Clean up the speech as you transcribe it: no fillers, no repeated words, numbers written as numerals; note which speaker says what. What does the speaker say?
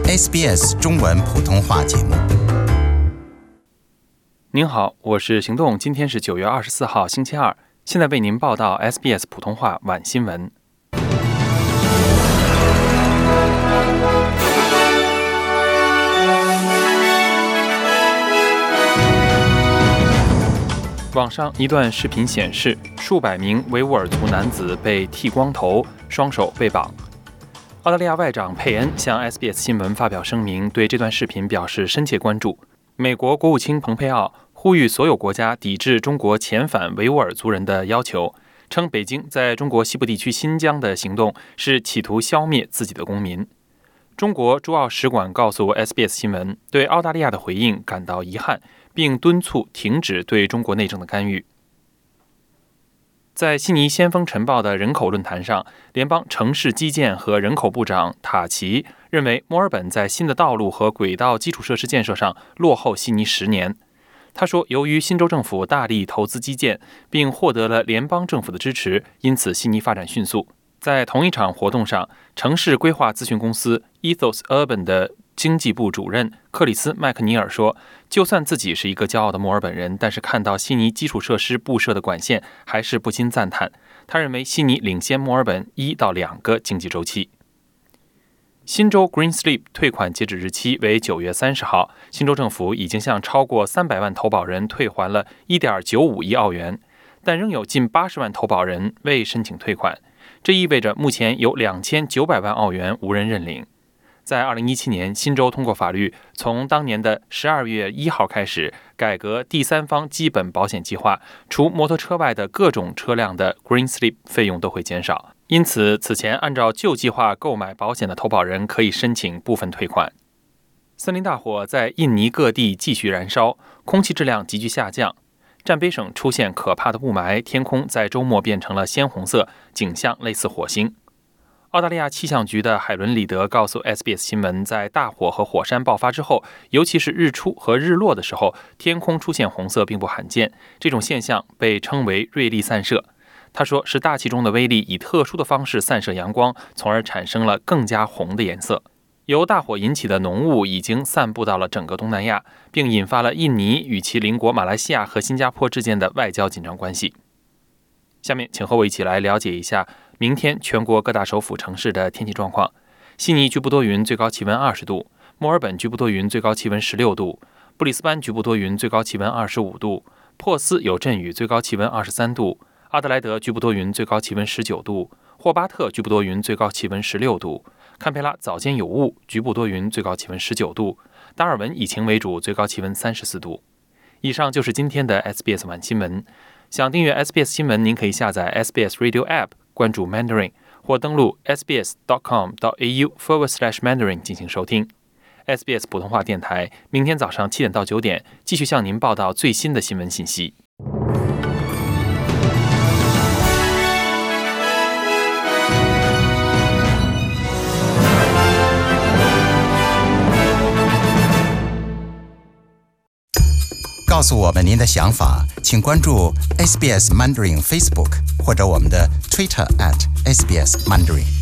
Speaker 1: SBS 中文普通话节目。
Speaker 2: 您好，我是行动，今天是9月24号星期二，现在为您报道 SBS 普通话晚新闻。网上一段视频显示，数百名维吾尔族男子被剃光头，双手被绑。澳大利亚外长佩恩向 SBS 新闻发表声明，对这段视频表示深切关注。美国国务卿蓬佩奥呼吁所有国家抵制中国遣返维吾尔族人的要求，称北京在中国西部地区新疆的行动是企图消灭自己的公民。中国驻澳使馆告诉 SBS 新闻，对澳大利亚的回应感到遗憾，并敦促停止对中国内政的干预。在悉尼先锋晨报的人口论坛上，联邦城市基建和人口部长塔奇认为墨尔本在新的道路和轨道基础设施建设上落后悉尼10年。他说，由于新州政府大力投资基建，并获得了联邦政府的支持，因此悉尼发展迅速。在同一场活动上，城市规划咨询公司 Ethos Urban 的经济部主任克里斯·麦克尼尔说，就算自己是一个骄傲的墨尔本人，但是看到悉尼基础设施布设的管线，还是不禁赞叹。他认为悉尼领先墨尔本1到2个经济周期。新州 Greensleep 退款截止日期为9月30号，新州政府已经向超过300万投保人退还了 1.95 亿澳元，但仍有近80万投保人未申请退款。这意味着目前有2900万澳元无人认领。在2017年，新州通过法律，从当年的12月1号开始改革第三方基本保险计划，除摩托车外的各种车辆的 Greensleep 费用都会减少。因此，此前按照旧计划购买保险的投保人可以申请部分退款。森林大火在印尼各地继续燃烧，空气质量急剧下降。占卑省出现可怕的雾霾，天空在周末变成了鲜红色，景象类似火星。澳大利亚气象局的海伦·里德告诉 SBS 新闻，在大火和火山爆发之后，尤其是日出和日落的时候，天空出现红色并不罕见，这种现象被称为瑞丽散射。他说，是大气中的微粒以特殊的方式散射阳光，从而产生了更加红的颜色。由大火引起的浓雾已经散布到了整个东南亚，并引发了印尼与其邻国马来西亚和新加坡之间的外交紧张关系。下面请和我一起来了解一下明天全国各大首府城市的天气状况。悉尼局部多云，最高气温20度；墨尔本局部多云，最高气温16度；布里斯班局部多云，最高气温25度；珀斯有阵雨，最高气温23度；阿德莱德局部多云，最高气温19度；霍巴特局部多云，最高气温16度；堪培拉早间有雾，局部多云，最高气温19度；达尔文以晴为主，最高气温34度。以上就是今天的 SBS 晚新闻。想订阅 SBS 新闻，您可以下载 SBS Radio App， 关注 Mandarin， 或登录 sbs.com.au/Mandarin 进行收听。SBS 普通话电台明天早上7点到9点继续向您报道最新的新闻信息。
Speaker 1: 告诉我们您的想法，请关注 SBS Mandarin Facebook 或者我们的 Twitter @SBS Mandarin。